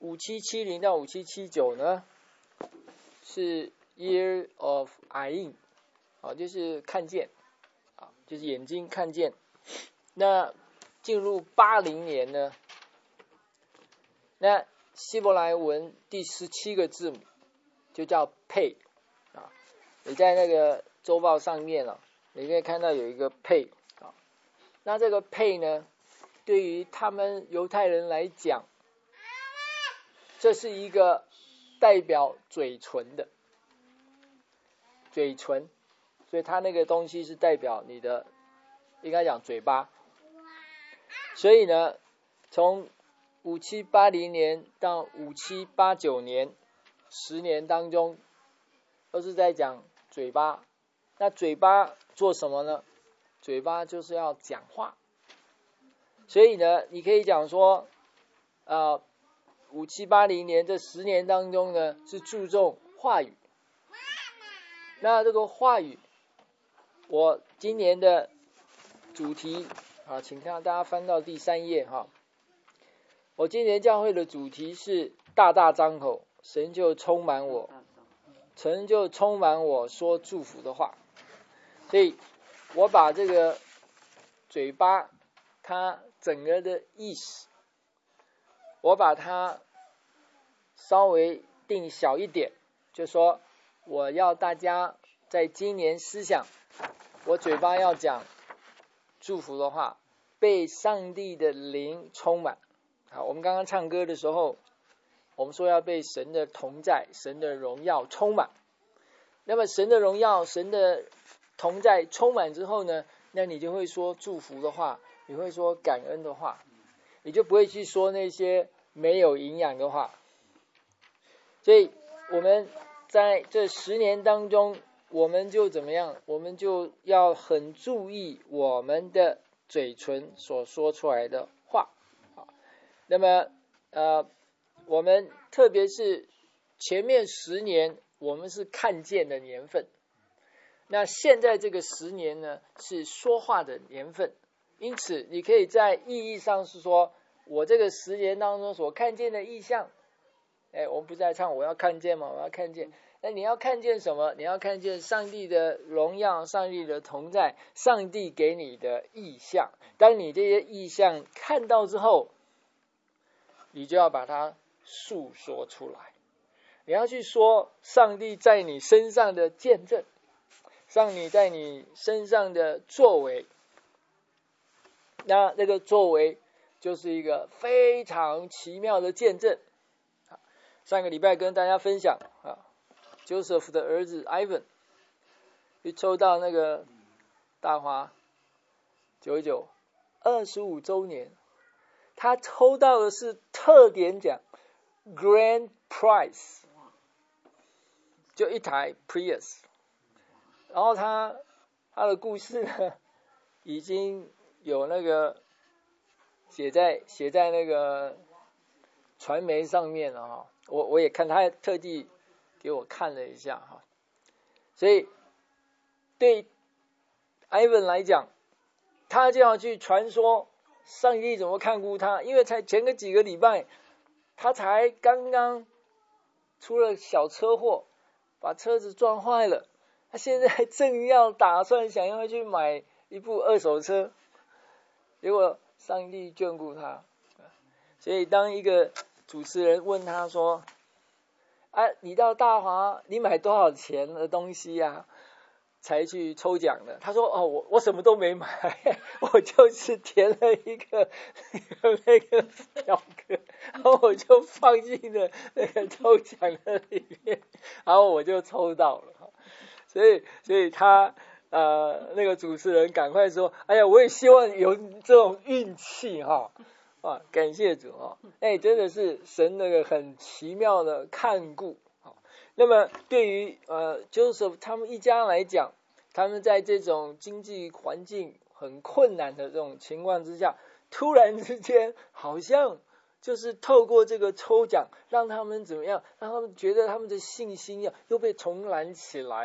5770到5779呢，是 Year of Ayin， 就是看见，就是眼睛看见。那进入80年呢，那希伯来文第17个字母就叫 Pei， 你在那个周报上面你可以看到有一个 Pei， 那这个 Pei 呢，对于他们犹太人来讲，这是一个代表嘴唇的嘴唇，所以它那个东西是代表你的，应该讲嘴巴。所以呢，从5780年到5789年10年当中，都是在讲嘴巴。那嘴巴做什么呢？嘴巴就是要讲话。所以呢，你可以讲说5780年这10年当中呢，是注重话语。那这个话语，我今年的主题请看大家翻到第3页我今年教会的主题是大大张口，神就充满我，神就充满我说祝福的话。所以我把这个嘴巴它整个的意思，我把它稍微定小一点，就说我要大家在今年思想，我嘴巴要讲祝福的话，被上帝的灵充满。好，我们刚刚唱歌的时候，我们说要被神的同在、神的荣耀充满。那么神的荣耀、神的同在充满之后呢，那你就会说祝福的话，你会说感恩的话，你就不会去说那些没有营养的话。所以我们在这10年当中，我们就怎么样？我们就要很注意我们的嘴唇所说出来的话。那么我们特别是前面10年，我们是看见的年份。那现在这个10年呢，是说话的年份。因此你可以在意义上是说，我这个10年当中所看见的意象，我们不是在唱我要看见吗？我要看见。那你要看见什么？你要看见上帝的荣耀，上帝的同在，上帝给你的意象。当你这些意象看到之后，你就要把它述说出来。你要去说上帝在你身上的见证，上帝在你身上的作为。那这个作为就是一个非常奇妙的见证。上个礼拜跟大家分享Joseph 的儿子 Ivan 去抽到那个大华99 25周年，他抽到的是特点奖 Grand Prize， 就一台 Prius。 然后他的故事呢，已经有那个写在那个传媒上面了我也看，他特地给我看了一下所以对 Ivan 来讲，他就要去传说上帝怎么看顾他，因为才前个几个礼拜，他才刚刚出了小车祸，把车子撞坏了，他现在正要打算想要去买一部二手车，结果上帝眷顾他。所以当一个主持人问他说你到大华你买多少钱的东西才去抽奖的？他说我什么都没买，我就是填了一个那个表格，然后我就放进了那个抽奖的里面，然后我就抽到了。所以他那个主持人赶快说，哎呀，我也希望有这种运气感谢主真的是神那个很奇妙的看顾。那么对于Joseph 他们一家来讲，他们在这种经济环境很困难的这种情况之下，突然之间好像就是透过这个抽奖，让他们怎么样？让他们觉得他们的信心又被重燃起来了。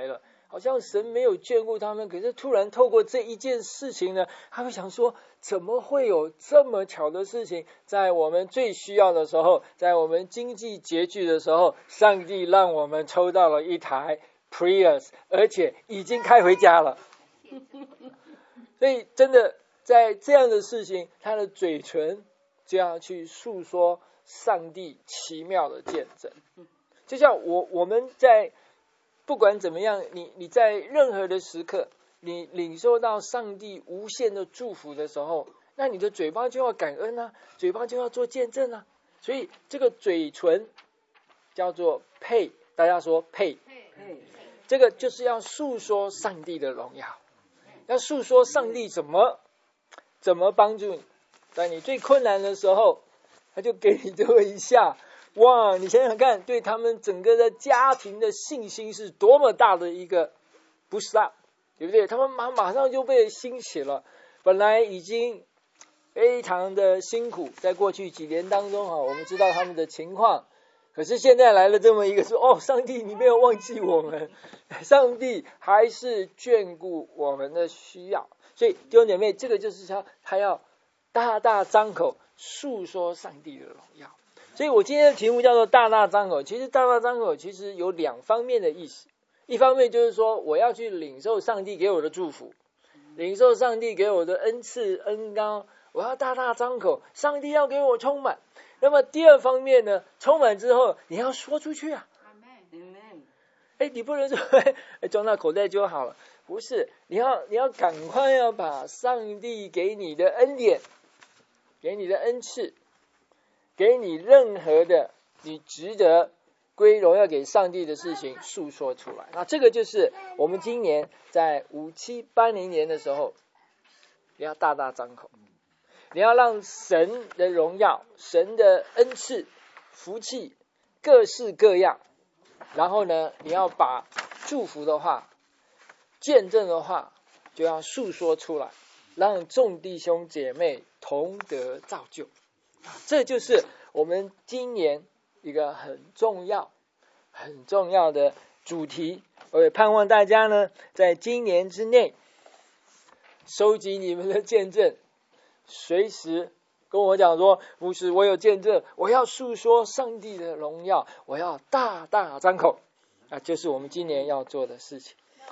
好像神没有眷顾他们，可是突然透过这一件事情呢，他会想说，怎么会有这么巧的事情，在我们最需要的时候，在我们经济拮据的时候，上帝让我们抽到了一台 Prius， 而且已经开回家了。所以真的在这样的事情，他的嘴唇这样去诉说上帝奇妙的见证。就像我们在不管怎么样，你在任何的时刻，你领受到上帝无限的祝福的时候，那你的嘴巴就要感恩啊，嘴巴就要做见证啊。所以这个嘴唇叫做佩，大家说佩，这个就是要诉说上帝的荣耀，要诉说上帝怎么帮助你，在你最困难的时候，他就给你这么一下。哇，你想想看，对他们整个的家庭的信心是多么大的一个boost up，对不对？他们马上就被兴起了，本来已经非常的辛苦，在过去几年当中我们知道他们的情况，可是现在来了这么一个说，上帝你没有忘记我们，上帝还是眷顾我们的需要。所以弟兄姐妹，这个就是他要大大张口诉说上帝的荣耀。所以我今天的题目叫做大大张口。其实大大张口其实有两方面的意思，一方面就是说我要去领受上帝给我的祝福，领受上帝给我的恩赐恩膏，我要大大张口，上帝要给我充满。那么第二方面呢，充满之后你要说出去啊。你不能说装到口袋就好了，不是，你要赶快要把上帝给你的恩典，给你的恩赐，给你任何的你值得归荣耀给上帝的事情诉说出来。那这个就是我们今年在5780年的时候，你要大大张口，你要让神的荣耀、神的恩赐、福气各式各样，然后呢，你要把祝福的话、见证的话就要诉说出来，让众弟兄姐妹同得造就。这就是我们今年一个很重要的主题。我也盼望大家呢，在今年之内收集你们的见证，随时跟我讲说，牧师我有见证，我要诉说上帝的荣耀，我要大大张口，就是我们今年要做的事情。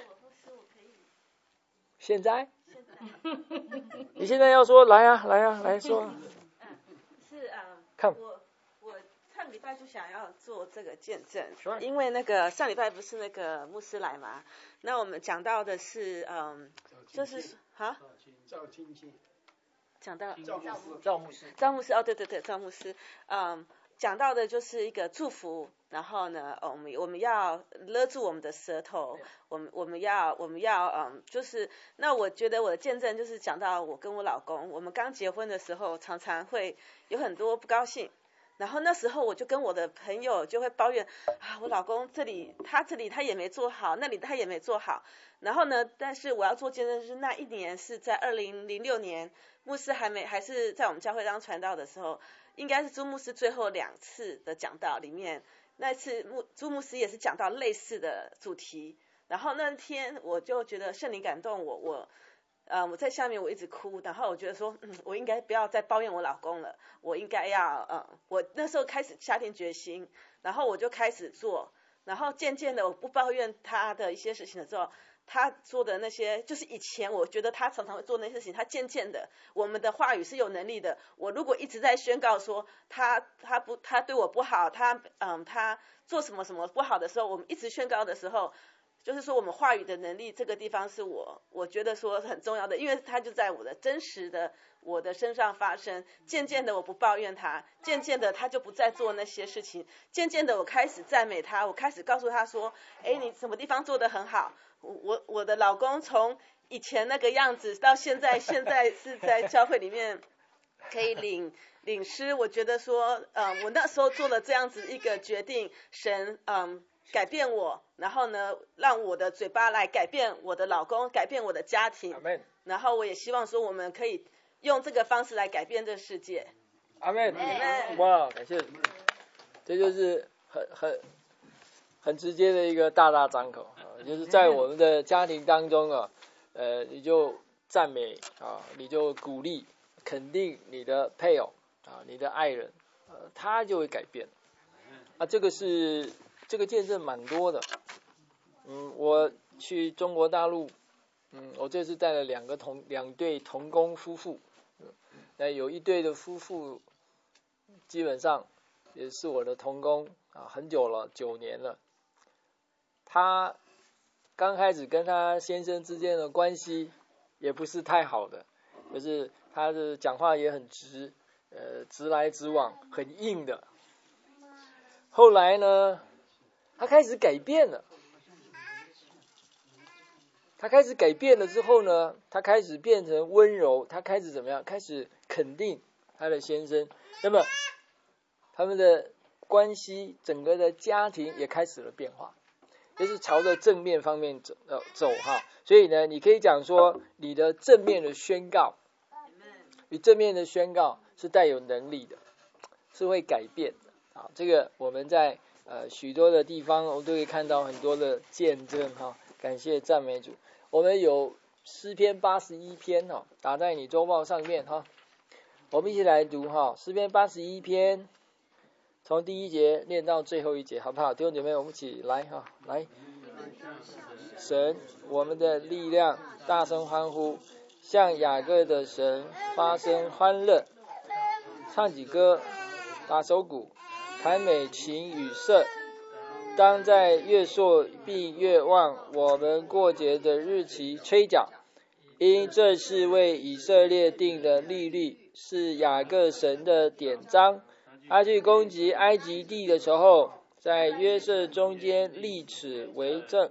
现在你现在要说，来说。 我上礼拜就想要做这个见证，因为上礼拜不是牧师来嘛，那我们讲到的是就是赵青青讲到赵牧师对赵牧师，讲到的就是一个祝福，然后呢，我们要勒住我们的舌头，我们要就是那我觉得我的见证就是讲到我跟我老公，我们刚结婚的时候常常会有很多不高兴，然后那时候我就跟我的朋友就会抱怨我老公这里他也没做好，那里他也没做好，然后呢，但是我要做见证是那一年是在2006年，牧师还是在我们教会当传道的时候，应该是朱牧师最后2次的讲道里面，那次朱牧师也是讲到类似的主题，然后那天我就觉得圣灵感动我在下面我一直哭，然后我觉得说我应该不要再抱怨我老公了，我应该要我那时候开始下定决心，然后我就开始做，然后渐渐的我不抱怨他的一些事情的时候，他做的那些就是以前我觉得他常常会做那些事情，他渐渐的我们的话语是有能力的，我如果一直在宣告说他对我不好，他做什么什么不好的时候，我们一直宣告的时候，就是说我们话语的能力这个地方是我觉得说是很重要的，因为他就在我的真实的我的身上发生，渐渐的我不抱怨他，渐渐的他就不再做那些事情，渐渐的我开始赞美他，我开始告诉他说你什么地方做得很好，我的老公从以前那个样子到现在是在教会里面可以领诗，我觉得说我那时候做了这样子一个决定，神改变我，然后呢让我的嘴巴来改变我的老公，改变我的家庭，然后我也希望说我们可以用这个方式来改变这个世界。 阿们。哇，感谢，这就是很直接的一个大大张口， 就是在我们的家庭当中啊，你就赞美啊，你就鼓励、肯定你的配偶啊，你的爱人，他就会改变。这个见证蛮多的。我去中国大陆，我这次带了两对同工夫妇，有一对的夫妇基本上也是我的同工啊，很久了，9年了。他刚开始跟他先生之间的关系也不是太好的，就是他的讲话也很直，直来直往，很硬的。后来呢，他开始改变了。他开始改变了之后呢，他开始变成温柔，他开始怎么样？开始肯定他的先生。那么他们的关系，整个的家庭也开始了变化，就是朝着正面方面走哈。所以呢，你可以讲说，你的正面的宣告，你正面的宣告是带有能力的，是会改变的啊。这个我们在许多的地方，我们都可以看到很多的见证哈。感谢赞美主。我们有诗篇81篇哈，打在你周报上面哈。我们一起来读哈，诗篇81篇，从第1节念到最后1节，好不好？弟兄姐妹，我们一起来哈，来。神，我们的力量，大声欢呼，向雅各的神发声欢乐，唱起歌，打手鼓，弹美琴与瑟。当在月朔并月望我们过节的日期吹角，因这是为以色列定的律例，是雅各神的典章。他去攻击埃及地的时候，在约瑟中间立此为证。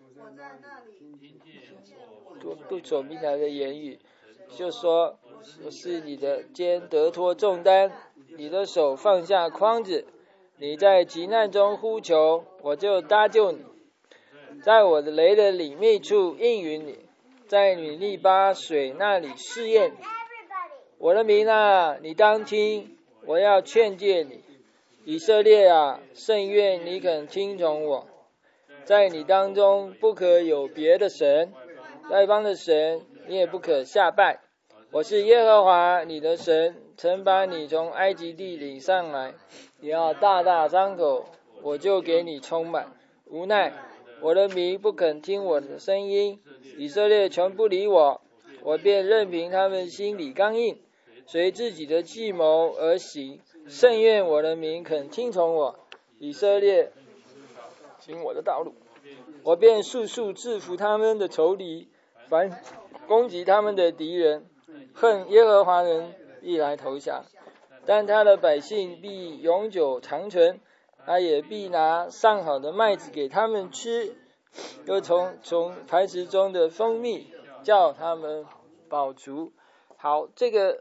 不所明白的言语，就说我是你的肩得脱重担，你的手放下筐子。你在急难中呼求，我就搭救你，在我的雷的隐秘处应允你，在米利巴水那里试验你。我的民啊，你当听，我要劝诫你。以色列啊，甚愿你肯听从我。在你当中不可有别的神，外邦的神你也不可下拜。我是耶和华你的神，曾把你从埃及地领上来。你要大大张口，我就给你充满。无奈我的民不肯听我的声音，以色列全不理我，我便任凭他们心里刚硬，随自己的计谋而行。甚愿我的民肯听从我，以色列行我的道路，我便速速制服他们的仇敌，凡攻击他们的敌人，恨耶和华人必来投降。但他的百姓必永久长存，他也必拿上好的麦子给他们吃，又从磐石中的蜂蜜叫他们饱足。好，这个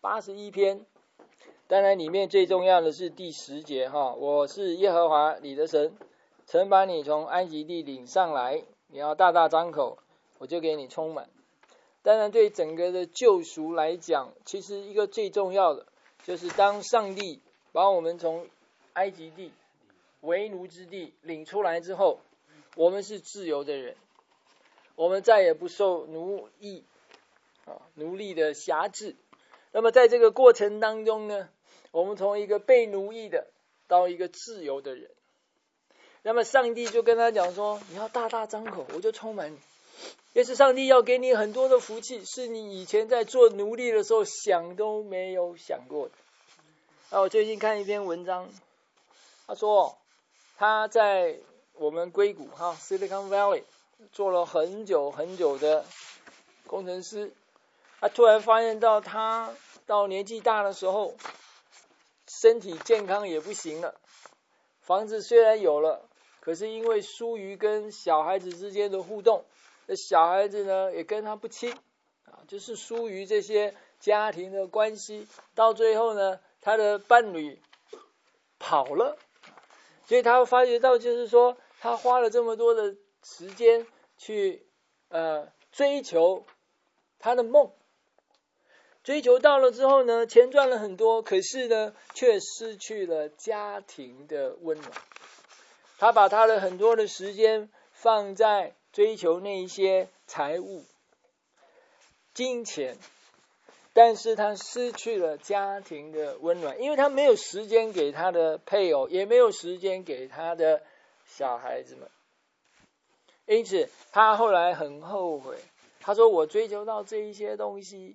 81篇，当然里面最重要的是第10节哈，我是耶和华你的神，曾把你从埃及地领上来，你要大大张口，我就给你充满。当然对整个的救赎来讲，其实一个最重要的就是当上帝把我们从埃及地为奴之地领出来之后，我们是自由的人，我们再也不受奴隶的辖制。那么在这个过程当中呢，我们从一个被奴役的到一个自由的人。那么上帝就跟他讲说，你要大大张口，我就充满你。也是上帝要给你很多的福气，是你以前在做奴隶的时候想都没有想过的。我最近看一篇文章，他说他在我们硅谷Silicon Valley 做了很久很久的工程师，他突然发现到他到年纪大的时候，身体健康也不行了，房子虽然有了，可是因为疏于跟小孩子之间的互动，小孩子呢也跟他不亲，就是疏于这些家庭的关系，到最后呢，他的伴侣跑了，所以他发觉到就是说，他花了这么多的时间去追求他的梦，追求到了之后呢，钱赚了很多，可是呢，却失去了家庭的温暖。他把他的很多的时间放在追求那一些财物、金钱，但是他失去了家庭的温暖，因为他没有时间给他的配偶，也没有时间给他的小孩子们。因此他后来很后悔，他说我追求到这一些东西，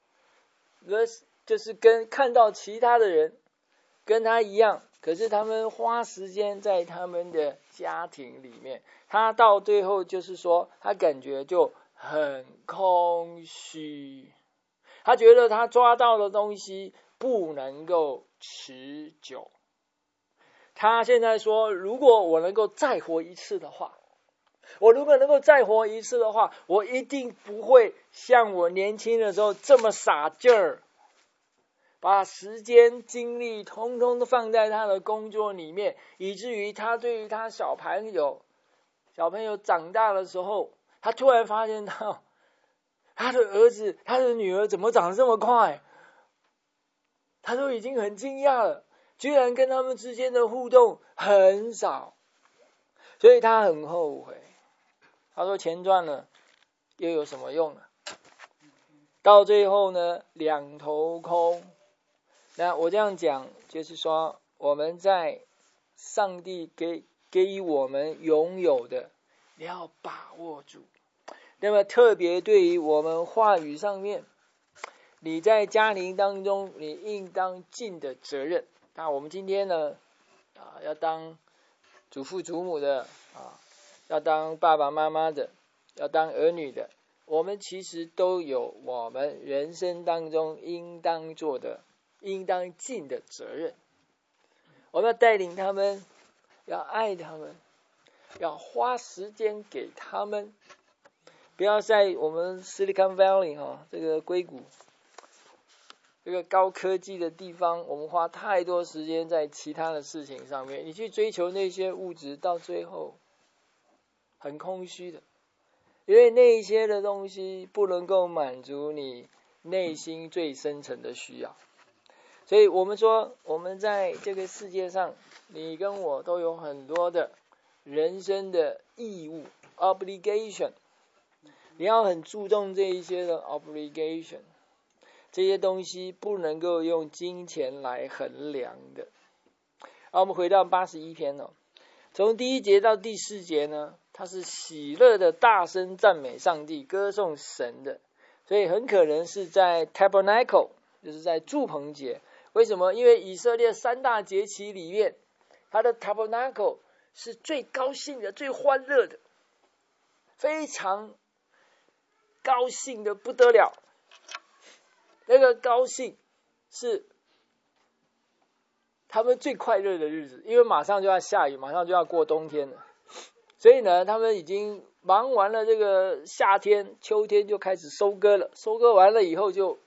就是跟看到其他的人跟他一样，可是他们花时间在他们的家庭里面，他到最后就是说他感觉就很空虚，他觉得他抓到的东西不能够持久。他现在说，如果我能够再活一次的话，我一定不会像我年轻的时候这么傻劲儿，把时间精力通通都放在他的工作里面，以至于他对于他小朋友长大的时候，他突然发现到他的儿子他的女儿怎么长得这么快，他都已经很惊讶了，居然跟他们之间的互动很少，所以他很后悔。他说钱赚了又有什么用呢？到最后呢，两头空。那我这样讲就是说，我们在上帝给予我们拥有的，你要把握住。那么特别对于我们话语上面，你在家庭当中你应当尽的责任。那我们今天呢要当祖父祖母的要当爸爸妈妈的，要当儿女的，我们其实都有我们人生当中应当做的、应当尽的责任。我们要带领他们，要爱他们，要花时间给他们，不要在我们 Silicon Valley 这个硅谷这个高科技的地方，我们花太多时间在其他的事情上面，你去追求那些物质，到最后很空虚的，因为那些的东西不能够满足你内心最深层的需要。所以我们说，我们在这个世界上，你跟我都有很多的人生的义务 obligation， 你要很注重这一些的 obligation， 这些东西不能够用金钱来衡量的。我们回到81篇从第1节到第4节呢，它是喜乐的大声赞美上帝，歌颂神的，所以很可能是在 Tabernacle， 就是在住棚节。为什么？因为以色列3大节期里面，它的 Tabernacle 是最高兴的、最欢乐的，非常高兴的不得了。那个高兴是他们最快乐的日子，因为马上就要下雨，马上就要过冬天了，所以呢，他们已经忙完了这个夏天、秋天，就开始收割了。收割完了以后，就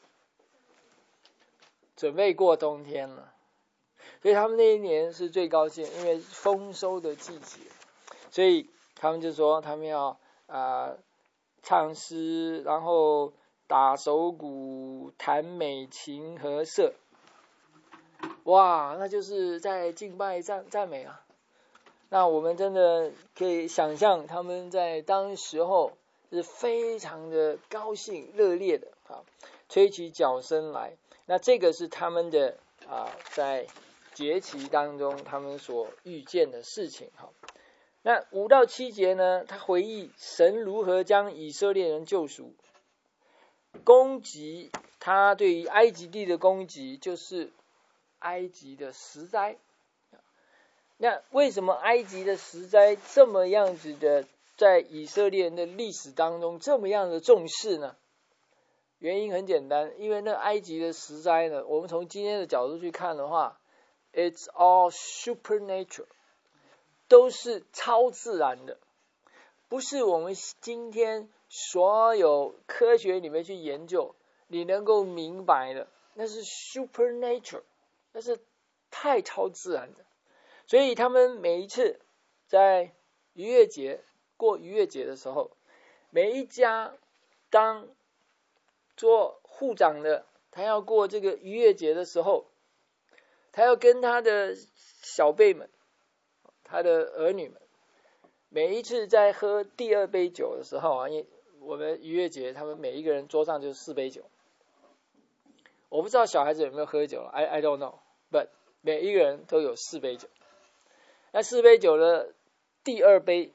准备过冬天了。所以他们那一年是最高兴，因为丰收的季节，所以他们就说他们要唱诗，然后打手鼓、弹美琴和瑟。哇，那就是在敬拜赞美啊！那我们真的可以想象他们在当时候是非常的高兴、热烈的吹起角声来。那这个是他们的在节期当中他们所遇见的事情那5到7节呢，他回忆神如何将以色列人救赎，攻击他对于埃及地的攻击，就是埃及的十灾。那为什么埃及的十灾这么样子的在以色列人的历史当中这么样的重视呢？原因很简单，因为那埃及的十灾呢，我们从今天的角度去看的话， it's all supernatural， 都是超自然的，不是我们今天所有科学里面去研究你能够明白的，那是 supernatural， 那是太超自然的。所以他们每一次在逾越节过逾越节的时候，每一家当做户长的，他要过这个逾越节的时候，他要跟他的小辈们、他的儿女们每一次在喝第2杯酒的时候啊，因为我们逾越节他们每一个人桌上就4杯酒。我不知道小孩子有没有喝酒了 I don't know, but 每一个人都有4杯酒。那4杯酒的第2杯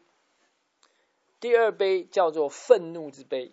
叫做愤怒之杯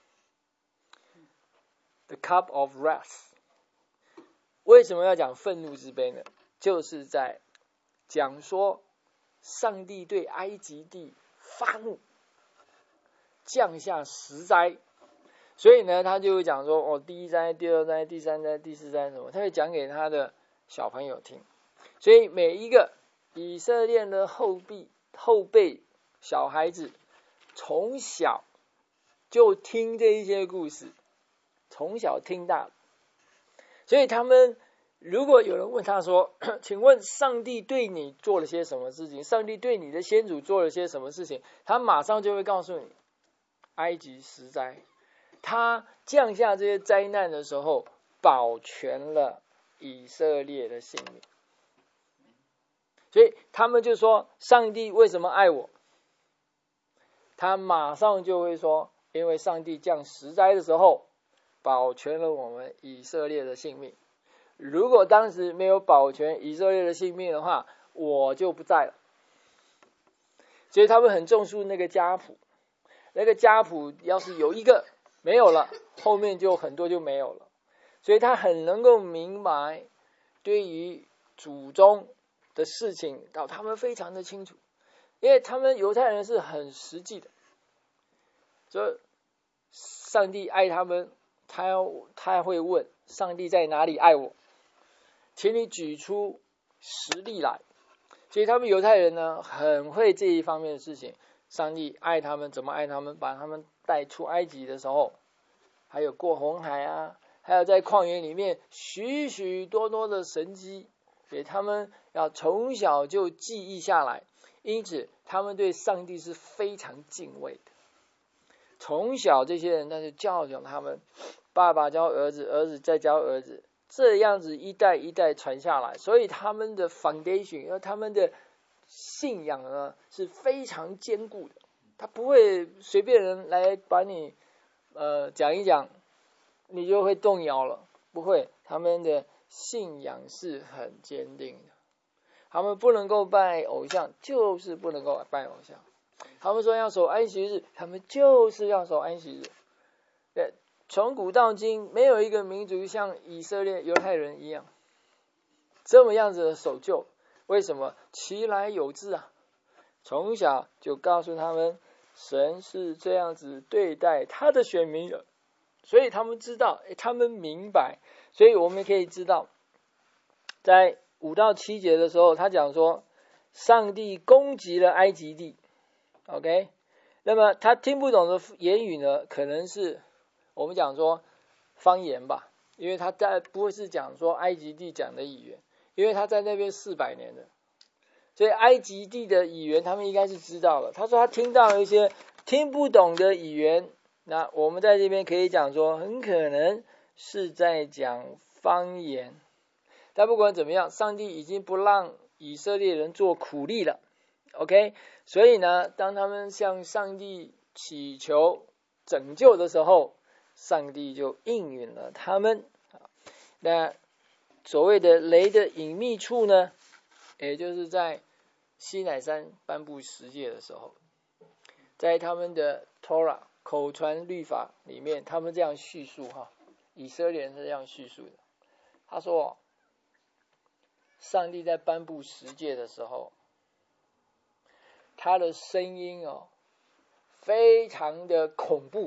The cup of wrath。 为什么要讲愤怒之杯呢？就是在讲说上帝对埃及地发怒，降下10灾。所以呢，他就会讲说，第1灾、第2灾、第3灾、第4灾什么，他会讲给他的小朋友听。所以每一个以色列的后辈小孩子，从小就听这一些故事，从小听大。所以他们如果有人问他说，请问上帝对你做了些什么事情？上帝对你的先祖做了些什么事情？他马上就会告诉你，埃及10灾。他降下这些灾难的时候，保全了以色列的性命。所以他们就说，上帝为什么爱我？他马上就会说，因为上帝降10灾的时候，保全了我们以色列的性命。如果当时没有保全以色列的性命的话，我就不在了。所以他们很重视那个家谱，那个家谱要是有一个没有了，后面就很多就没有了。所以他很能够明白对于祖宗的事情，他们非常的清楚，因为他们犹太人是很实际的。所以上帝爱他们，他会问上帝在哪里爱我，请你举出实例来。所以他们犹太人呢，很会这一方面的事情。上帝爱他们，怎么爱他们？把他们带出埃及的时候，还有过红海啊，还有在旷野里面许许多多的神迹，所以他们要从小就记忆下来。因此他们对上帝是非常敬畏的。从小这些人他就教养他们，爸爸教儿子，儿子再教儿子，这样子一代一代传下来。所以他们的 foundation， 他们的信仰呢是非常坚固的，他不会随便人来把你讲一讲你就会动摇了，不会，他们的信仰是很坚定的。他们不能够拜偶像，就是不能够拜偶像。他们说要守安息日，他们就是要守安息日。对，从古到今，没有一个民族像以色列犹太人一样这么样子的守旧。为什么？其来有自啊！从小就告诉他们，神是这样子对待他的选民的，所以他们知道，他们明白。所以我们可以知道，在5到7节的时候，他讲说，上帝攻击了埃及地。OK， 那么他听不懂的言语呢，可能是我们讲说方言吧，因为他不会是讲说埃及地讲的语言，因为他在那边400年了，所以埃及地的语言他们应该是知道了。他说他听到了一些听不懂的语言，那我们在这边可以讲说，很可能是在讲方言。但不管怎么样，上帝已经不让以色列人做苦力了。OK， 所以呢，当他们向上帝祈求拯救的时候，上帝就应允了他们。那所谓的雷的隐秘处呢，也就是在西乃山颁布10诫的时候，在他们的 Torah 口传律法里面，他们这样叙述以色列人是这样叙述的。他说，上帝在颁布10诫的时候，他的声音非常的恐怖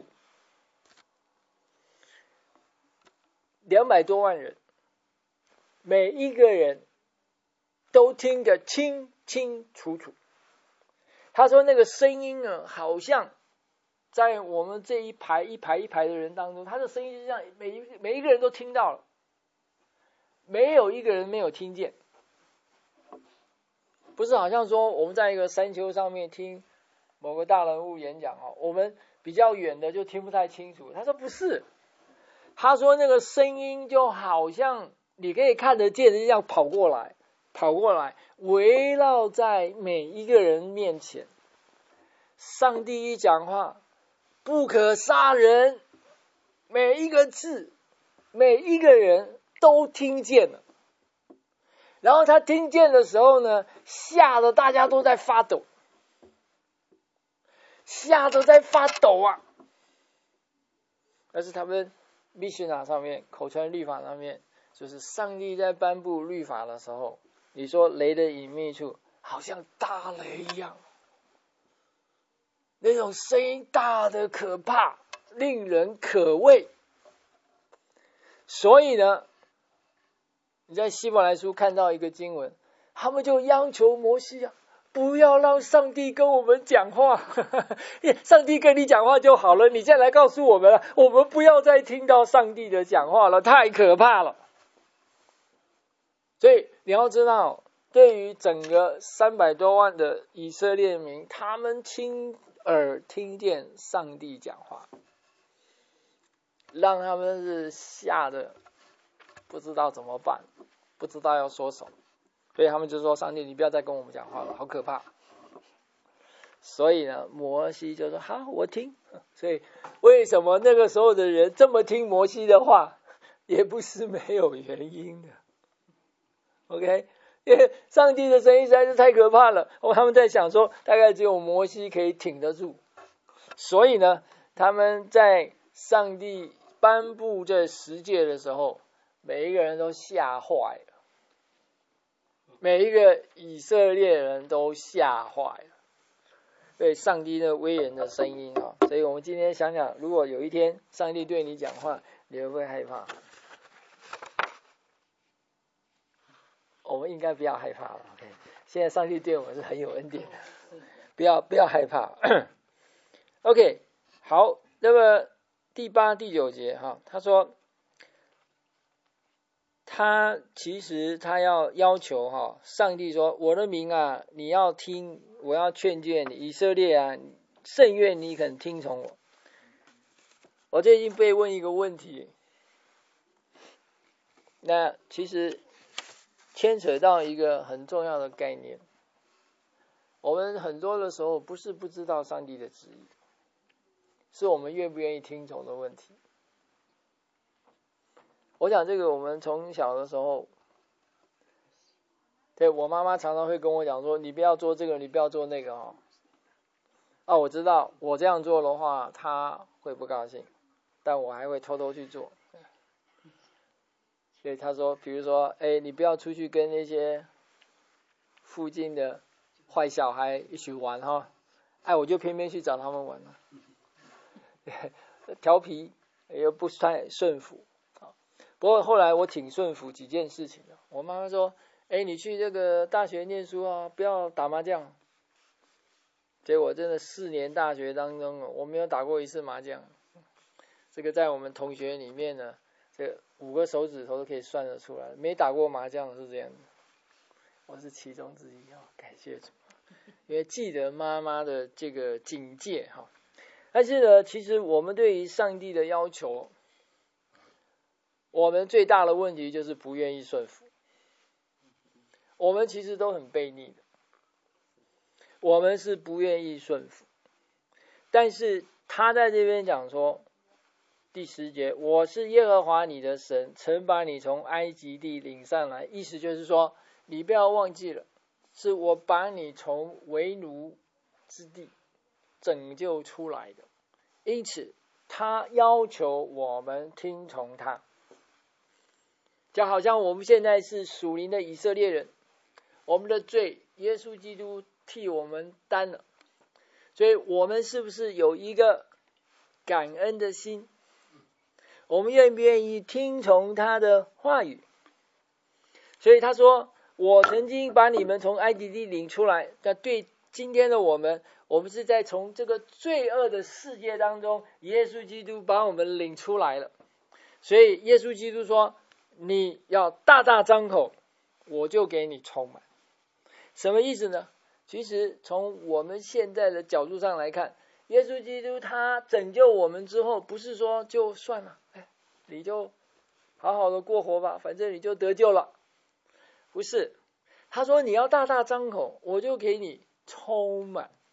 ，200多万人，每一个人都听得清清楚楚。他说那个声音呢，好像在我们这一排一排一排的人当中，他的声音就这样，每一个人都听到了，没有一个人没有听见。不是好像说我们在一个山丘上面听某个大人物演讲我们比较远的就听不太清楚。他说不是，他说那个声音就好像你可以看得见的这样跑过来，围绕在每一个人面前。 上帝一讲话，不可杀人，每一个字，每一个人都听见了。然后他听见的时候呢，吓得大家都在发抖，吓得在发抖啊！但是他们密训法上面，口传律法上面，就是上帝在颁布律法的时候，你说雷的隐秘处，好像大雷一样，那种声音大的可怕，令人可畏。所以呢，你在希伯来书看到一个经文，他们就央求摩西啊，不要让上帝跟我们讲话，上帝跟你讲话就好了，你现在来告诉我们了，我们不要再听到上帝的讲话了，太可怕了。所以你要知道，对于整个300多万的以色列民，他们亲耳听见上帝讲话，让他们是吓得不知道怎么办，不知道要说什么，所以他们就说：“上帝，你不要再跟我们讲话了，好可怕。”所以呢，摩西就说：“好，我听。”所以为什么那个时候的人这么听摩西的话，也不是没有原因的。OK， 因为上帝的声音实在是太可怕了，他们在想说，大概只有摩西可以挺得住。所以呢，他们在上帝颁布这10诫的时候，每一个人都吓坏了，每一个以色列人都吓坏了，对上帝的威严的声音啊！所以我们今天想想，如果有一天上帝对你讲话，你会不会害怕？我们应该不要害怕了。OK， 现在上帝对我们是很有恩典的，不要害怕。OK， 好，那么第8、第9节哈，他说，他其实他要求哈，上帝说：“我的民啊，你要听，我要劝诫你，以色列啊，甚愿你肯听从我。”我最近被问一个问题，那其实牵扯到一个很重要的概念。我们很多的时候不是不知道上帝的旨意，是我们愿不愿意听从的问题。我想这个我们从小的时候，对，我妈妈常常会跟我讲说：“你不要做这个，你不要做那个哦。”我知道我这样做的话，她会不高兴，但我还会偷偷去做。所以她说，比如说，你不要出去跟那些附近的坏小孩一起玩哈，我就偏偏去找他们玩了，调皮又不太顺服。不过后来我挺顺服几件事情的。我妈妈说：“你去这个大学念书啊，不要打麻将。”结果真的4年大学当中，我没有打过一次麻将。这个在我们同学里面呢，这5个手指头都可以算得出来，没打过麻将是这样的。我是其中之一感谢主，因为记得妈妈的这个警戒哈。但是呢，其实我们对于上帝的要求，我们最大的问题就是不愿意顺服。我们其实都很悖逆的，我们是不愿意顺服。但是他在这边讲说，第10节，我是耶和华你的神，曾把你从埃及地领上来。意思就是说，你不要忘记了，是我把你从为奴之地拯救出来的。因此他要求我们听从他，就好像我们现在是属灵的以色列人，我们的罪耶稣基督替我们担了，所以我们是不是有一个感恩的心？我们愿不愿意听从他的话语？所以他说，我曾经把你们从埃及地领出来。那对今天的我们是在从这个罪恶的世界当中，耶稣基督把我们领出来了。所以耶稣基督说，你要大大张口，我就给你充满。什么意思呢？其实从我们现在的角度上来看，耶稣基督他拯救我们之后，不是说就算了，你就好好的过活吧，反正你就得救了。不是，他说你要大大张口，我就给你充满。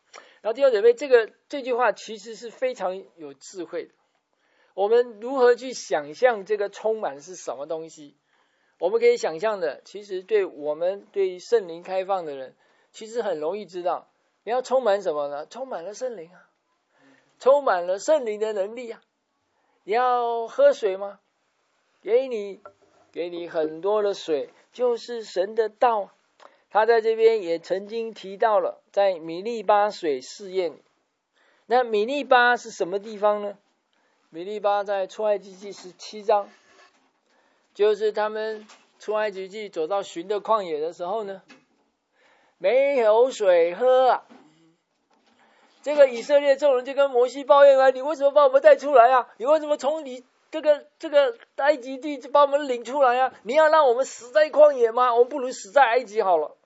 然后弟兄姐妹，这句话其实是非常有智慧的。我们如何去想象这个充满是什么东西？我们可以想象的，其实对我们对圣灵开放的人，其实很容易知道，你要充满什么呢？充满了圣灵啊，充满了圣灵的能力啊。你要喝水吗？给你很多的水，就是神的道。他在这边也曾经提到了，在米利巴水试验里。那米利巴是什么地方呢？米利巴在出埃及记17章，就是他们出埃及记走到寻的旷野的时候呢，没有水喝啊。这个以色列众人就跟摩西抱怨啊，你为什么把我们带出来啊？你为什么从你这个埃及地就把我们领出来啊？你要让我们死在旷野吗？我们不如死在埃及好了。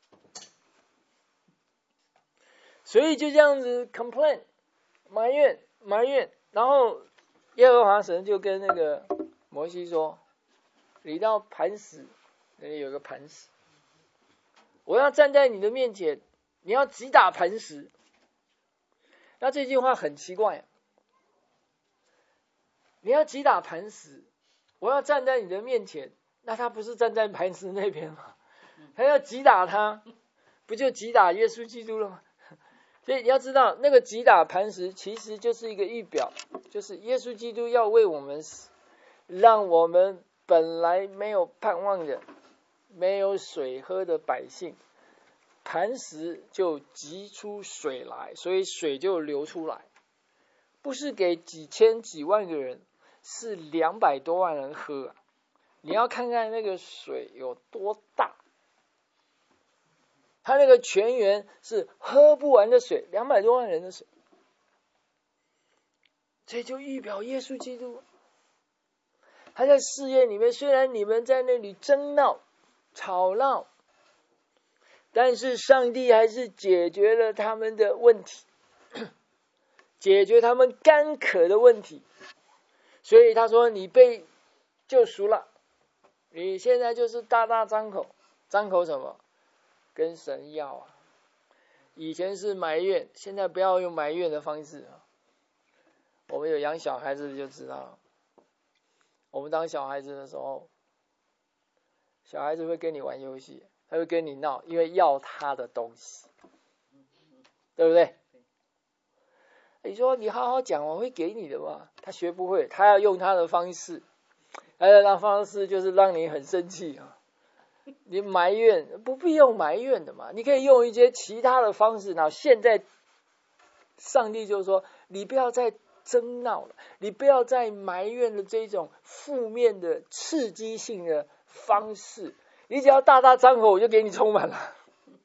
所以就这样子 complain 埋怨，然后耶和华神就跟那个摩西说，你到磐石那里有个磐石，我要站在你的面前，你要击打磐石。那这句话很奇怪，你要击打磐石，我要站在你的面前，那他不是站在磐石那边吗？他要击打他，不就击打耶稣基督了吗？所以你要知道，那个击打磐石其实就是一个预表，就是耶稣基督要为我们死，让我们本来没有盼望的、没有水喝的百姓，磐石就挤出水来，所以水就流出来，不是给几千几万个人，是200多万人喝啊！你要看看那个水有多大。他那个泉源是喝不完的水，200多万人的水，这就预表耶稣基督。他在试验里面，虽然你们在那里争闹、吵闹，但是上帝还是解决了他们的问题，解决他们干渴的问题。所以他说：“你被救赎了，你现在就是大大张口，张口什么？跟神要啊！以前是埋怨，现在不要用埋怨的方式啊。我们有养小孩子就知道了。我们当小孩子的时候，小孩子会跟你玩游戏，他会跟你闹，因为要他的东西，对不对？你说你好好讲，我会给你的嘛。他学不会，他要用他的方式，他的方式就是让你很生气啊。你埋怨不必用埋怨的嘛，你可以用一些其他的方式。然后现在上帝就说，你不要再争闹了，你不要再埋怨的这种负面的刺激性的方式，你只要大大张口，我就给你充满了。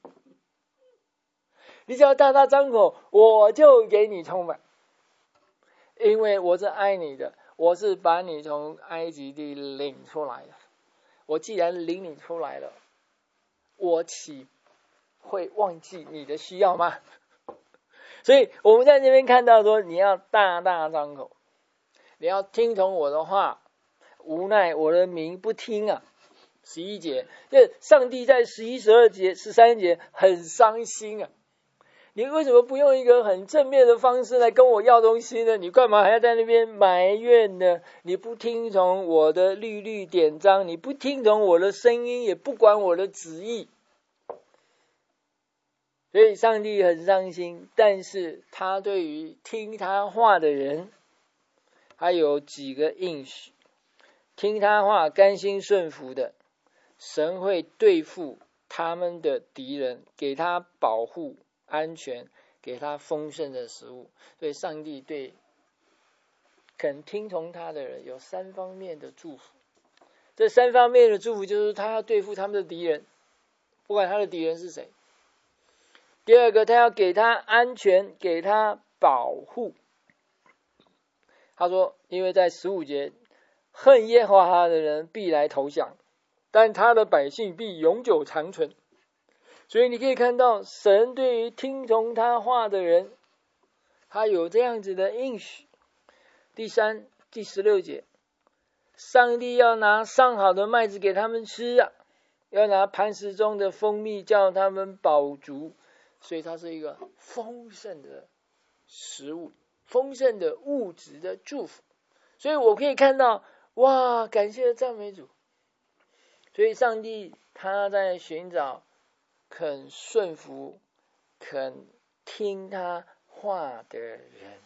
你只要大大张口，我就给你充满，因为我是爱你的，我是把你从埃及地领出来的。我既然领你出来了，我岂会忘记你的需要吗？所以我们在这边看到说，你要大大张口，你要听从我的话，无奈我的民不听啊。11节，这上帝在11、12节、13节很伤心啊。你为什么不用一个很正面的方式来跟我要东西呢？你干嘛还要在那边埋怨呢？你不听从我的律例典章，你不听从我的声音，也不管我的旨意。所以上帝很伤心，但是他对于听他话的人，他有几个应许。听他话、甘心顺服的，神会对付他们的敌人，给他保护安全，给他丰盛的食物。所以上帝对肯听从他的人有3方面的祝福。这3方面的祝福就是他要对付他们的敌人，不管他的敌人是谁。第二个，他要给他安全，给他保护。他说，因为在15节，恨耶和华的人必来投降，但他的百姓必永久长存。所以你可以看到，神对于听从他话的人，他有这样子的应许。第16节，上帝要拿上好的麦子给他们吃啊，要拿磐石中的蜂蜜叫他们饱足， 所以它是一个丰盛的食物，丰盛的物质的祝福。所以我可以看到，哇，感谢赞美主。所以上帝他在寻找肯顺服、肯听他话的人。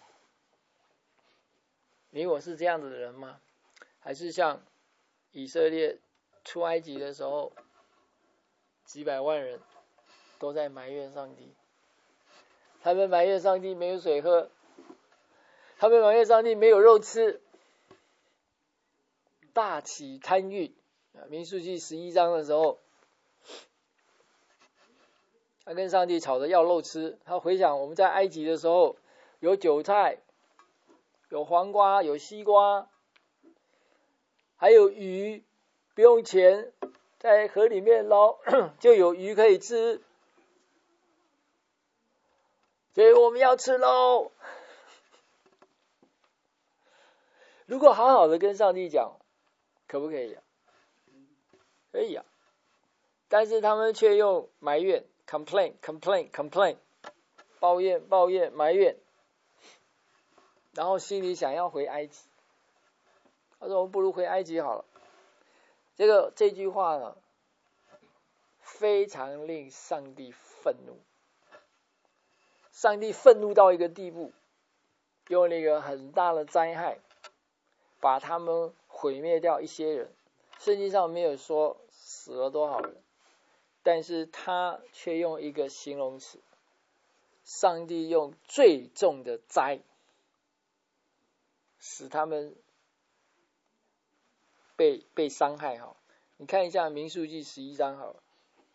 你我是这样子的人吗？还是像以色列出埃及的时候，几百万人都在埋怨上帝，他们埋怨上帝没有水喝，他们埋怨上帝没有肉吃，大起贪欲。民数记11章的时候，他跟上帝吵着要肉吃。他回想我们在埃及的时候，有韭菜，有黄瓜，有西瓜，还有鱼，不用钱，在河里面捞就有鱼可以吃，所以我们要吃喽。如果好好的跟上帝讲，可不可以啊？可以啊，但是他们却用埋怨 complain 抱怨埋怨，然后心里想要回埃及。他说我们不如回埃及好了。这句话呢，非常令上帝愤怒。上帝愤怒到一个地步，用那个很大的灾害把他们毁灭掉一些人。圣经上没有说死了多少人，但是他却用一个形容词，上帝用最重的灾使他们被伤害。你看一下民数记11章好了。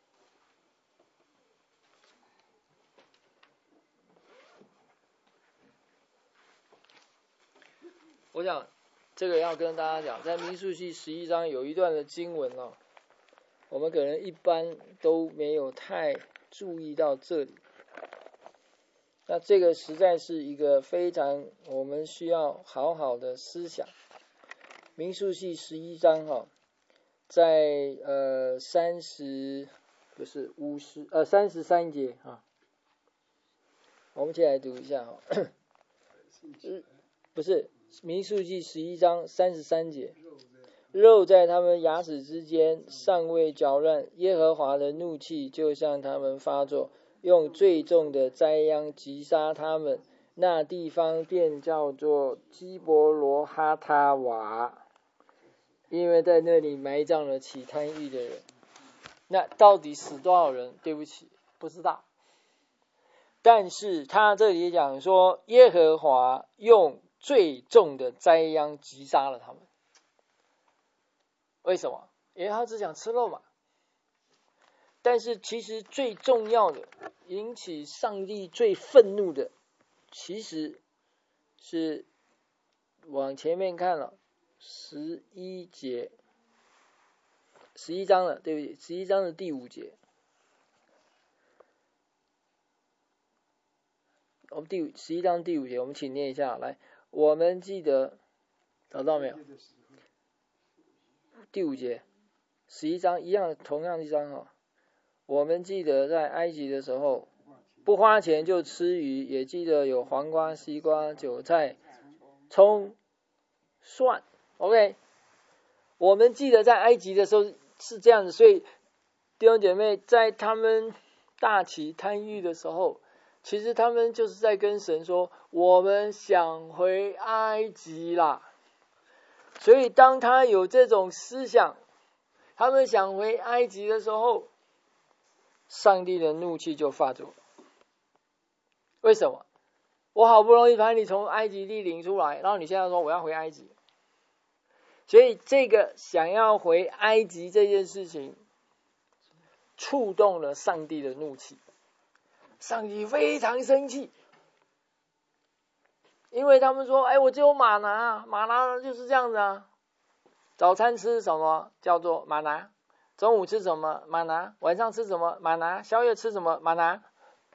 我想这个要跟大家讲，在民数记11章有一段的经文我们可能一般都没有太注意到这里。那这个实在是一个非常我们需要好好的思想。民数记11章在33节我们一起来读一下不是民数记11章33节，肉在他们牙齿之间尚未嚼烂，耶和华的怒气就向他们发作，用最重的灾殃击杀他们，那地方便叫做基伯罗哈他瓦，因为在那里埋葬了起贪欲的人。那到底死多少人？对不起，不知道。但是他这里讲说，耶和华用最重的灾殃击杀了他们。为什么？因为他只想吃肉嘛。但是其实最重要的，引起上帝最愤怒的，其实是往前面看了11节，11章了，对不对？11章的第5节。我们11章第5节，我们请念一下来。我们记得，找到没有？第5节，11章一样，同样一章我们记得在埃及的时候，不花钱就吃鱼，也记得有黄瓜、西瓜、韭菜、葱、蒜。OK， 我们记得在埃及的时候是这样子，所以弟兄姐妹，在他们大起贪欲的时候，其实他们就是在跟神说，我们想回埃及啦。所以当他有这种思想，他们想回埃及的时候，上帝的怒气就发作。为什么？我好不容易把你从埃及地领出来，然后你现在说我要回埃及。所以这个想要回埃及这件事情，触动了上帝的怒气。上帝非常生气，因为他们说，我只有玛拿，玛拿就是这样子啊。早餐吃什么叫做玛拿，中午吃什么玛拿，晚上吃什么玛拿，宵夜吃什么玛拿，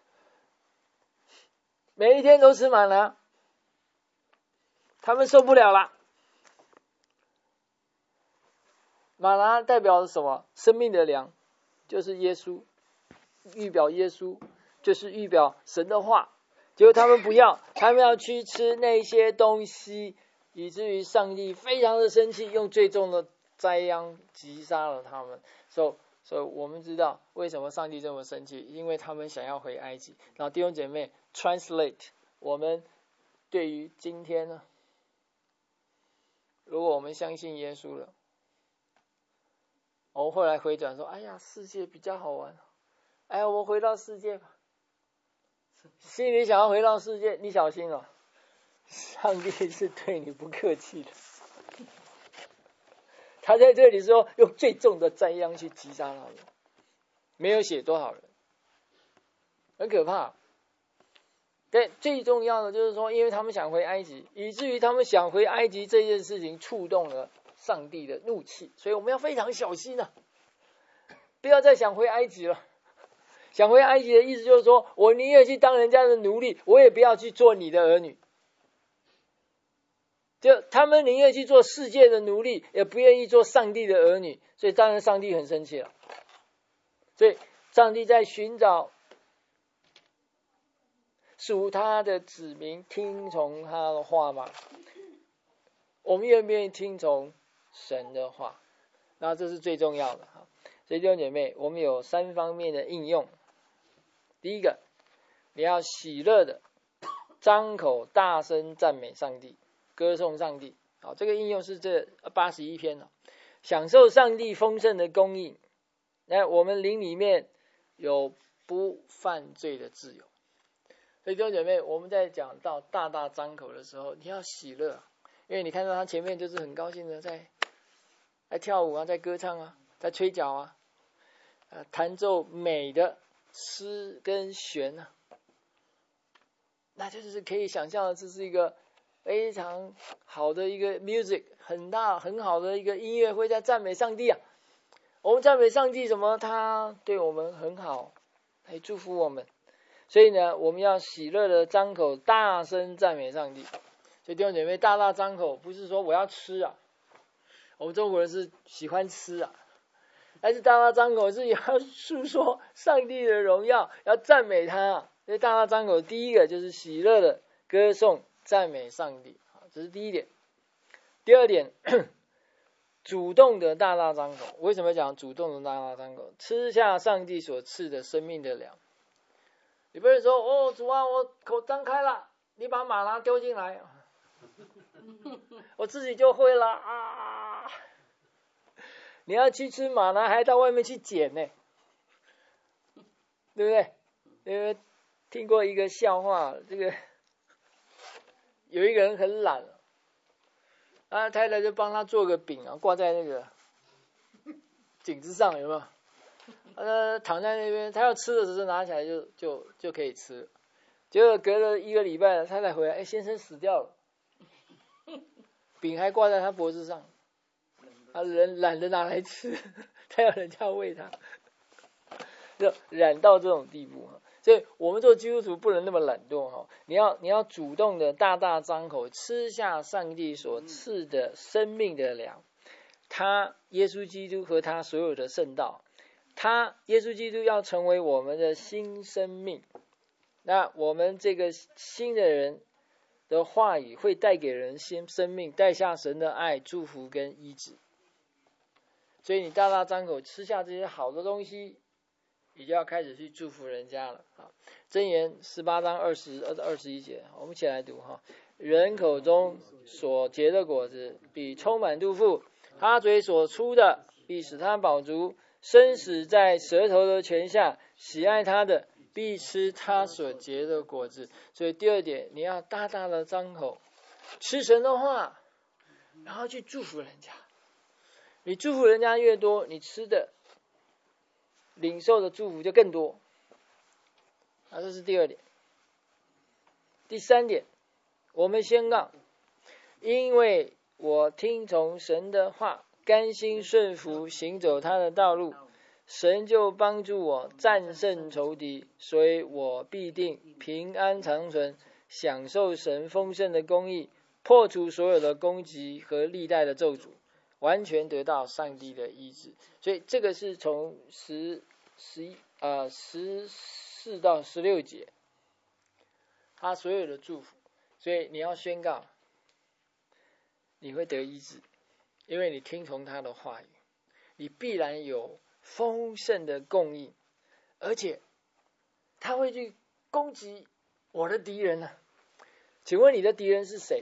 每一天都吃玛拿，他们受不了了。玛拿代表什么？生命的粮，就是耶稣，预表耶稣。 就是预表神的话。结果他们不要，他们要去吃那些东西，以至于上帝非常的生气，用最重的灾殃击杀了他们。所以我们知道为什么上帝这么生气，因为他们想要回埃及。然后弟兄姐妹 ，translate 我们对于今天呢，如果我们相信耶稣了，我们后来回转说：“哎呀，世界比较好玩，哎呀，我们回到世界吧。”心里想要回到世界，你小心了，上帝是对你不客气的。他在这里说，用最重的灾殃去击杀他们，没有写多少人，很可怕。但最重要的就是说，因为他们想回埃及，以至于他们想回埃及这件事情触动了上帝的怒气，所以我们要非常小心啊，不要再想回埃及了。想回埃及的意思就是说，我宁愿去当人家的奴隶，我也不要去做你的儿女。就他们宁愿去做世界的奴隶，也不愿意做上帝的儿女，所以当然上帝很生气了。所以上帝在寻找属他的子民听从他的话吗？我们愿不愿意听从神的话？那这是最重要的。所以弟兄姐妹，我们有3方面的应用。第一个，你要喜乐的张口大声赞美上帝，歌颂上帝。好，这个应用是这81篇，享受上帝丰盛的供应。那我们灵里面有不犯罪的自由。所以弟兄姐妹，我们在讲到大大张口的时候，你要喜乐，因为你看到他前面就是很高兴的在跳舞啊，在歌唱啊，在吹角啊，弹奏美的诗跟弦啊，那就是可以想象的，这是一个非常好的一个 music， 很好的一个音乐会，在赞美上帝啊。我们赞美上帝什么？他对我们很好，来祝福我们。所以呢，我们要喜乐的张口大声赞美上帝。所以弟兄姐妹，大大张口不是说我要吃啊，我们中国人是喜欢吃啊，但是大大张口是要诉说上帝的荣耀，要赞美他。所以大大张口第一个就是喜乐的歌颂赞美上帝，这是第一点。第二点，主动的大大张口。为什么讲主动的大大张口？吃下上帝所赐的生命的粮。你不是说哦，主啊，我口张开了，你把玛拿丢进来，我自己就会了啊！你要去吃玛拿，还到外面去捡呢，对不对？因为听过一个笑话，这个有一个人很懒，太太就帮他做个饼啊，挂在那个颈子上，有没有？躺在那边，他要吃的时候拿起来就可以吃。结果隔了1个礼拜，太太回来，先生死掉了，饼还挂在他脖子上，他人懒得拿来吃，他要人家喂他，就懒到这种地步。所以我们做基督徒不能那么懒惰哈，你要主动的大大张口，吃下上帝所赐的生命的粮，他耶稣基督和他所有的圣道。耶稣基督要成为我们的新生命，那我们这个新的人的话语会带给人新生命，带下神的爱、祝福跟医治。所以你大大张口吃下这些好的东西，你就要开始去祝福人家了。箴言18章20、21节，我们一起来读哈。人口中所结的果子必充满肚腹，他嘴所出的必使他饱足。生死在舌头的泉下，喜爱他的必吃他所结的果子。所以第二点，你要大大的张口吃神的话，然后去祝福人家。你祝福人家越多，你吃的领受的祝福就更多。这是第二点。第三点，我们宣告，因为我听从神的话，甘心顺服，行走他的道路，神就帮助我战胜仇敌，所以我必定平安长存，享受神丰盛的公义，破除所有的攻击和历代的咒诅，完全得到上帝的医治。所以这个是从14 14到16节，他所有的祝福。所以你要宣告，你会得医治，因为你听从他的话语，你必然有丰盛的供应，而且他会去攻击我的敌人呢。请问你的敌人是谁？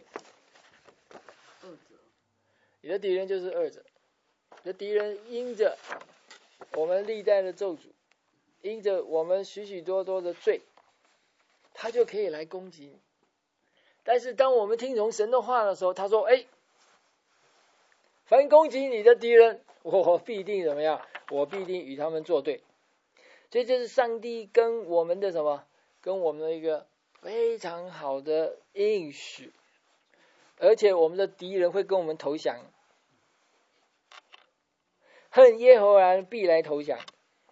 你的敌人就是恶者。你的敌人因着我们历代的咒诅，因着我们许许多多的罪，他就可以来攻击你。但是当我们听从神的话的时候，他说：凡攻击你的敌人，我必定怎么样？我必定与他们作对。所以这是上帝跟我们的什么？跟我们的一个非常好的应许，而且我们的敌人会跟我们投降。恨耶和华人必来投降，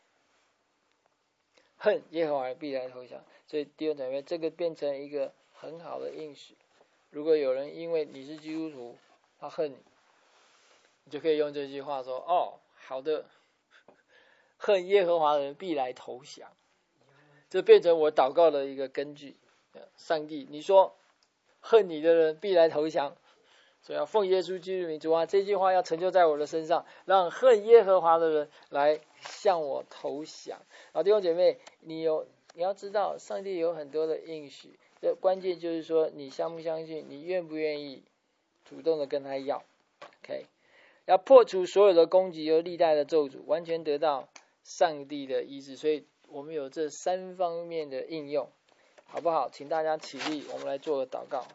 恨耶和华人必来投降。所以弟兄姊妹，这个变成一个很好的应许。如果有人因为你是基督徒，他恨你，你就可以用这句话说：好的，恨耶和华人必来投降。这变成我祷告的一个根据。上帝，你说恨你的人必来投降，所以要奉耶稣基督名，主啊，这句话要成就在我的身上，让恨耶和华的人来向我投降。弟兄姐妹，你要知道，上帝有很多的应许，这关键就是说你相不相信，你愿不愿意主动的跟他要。OK， 要破除所有的攻击和历代的咒诅，完全得到上帝的医治。所以我们有这3方面的应用，好不好？请大家起立，我们来做个祷告。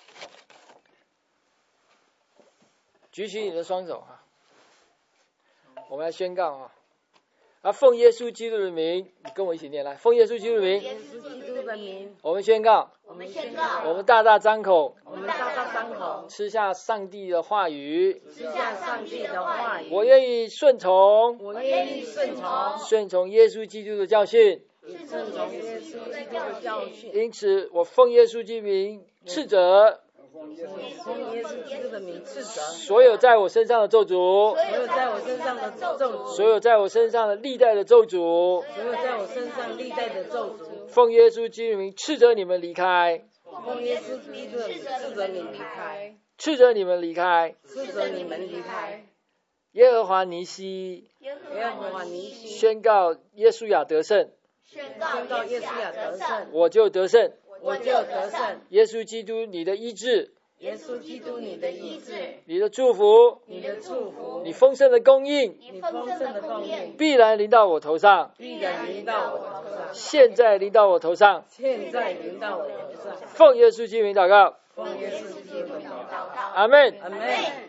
举起你的双手我们来宣告奉耶稣基督的名，你跟我一起念来，奉耶稣基督的名， 耶稣基督的名， 我们宣告， 我们大大张口， 吃下上帝的话语， 我愿意顺从，顺从耶稣基督的教训，因此我奉耶稣基督的名斥责所有在我身上的咒诅，所有在我身上的历代的咒诅，奉耶稣基督的名斥责你们离开，斥责你们离开，耶和华尼西宣告耶稣亚得胜，我就得胜，耶稣基督你的医治，你的祝福，你丰盛的供应，必然临到我头上，现在临到我头上，奉耶稣基督名祷告，阿们。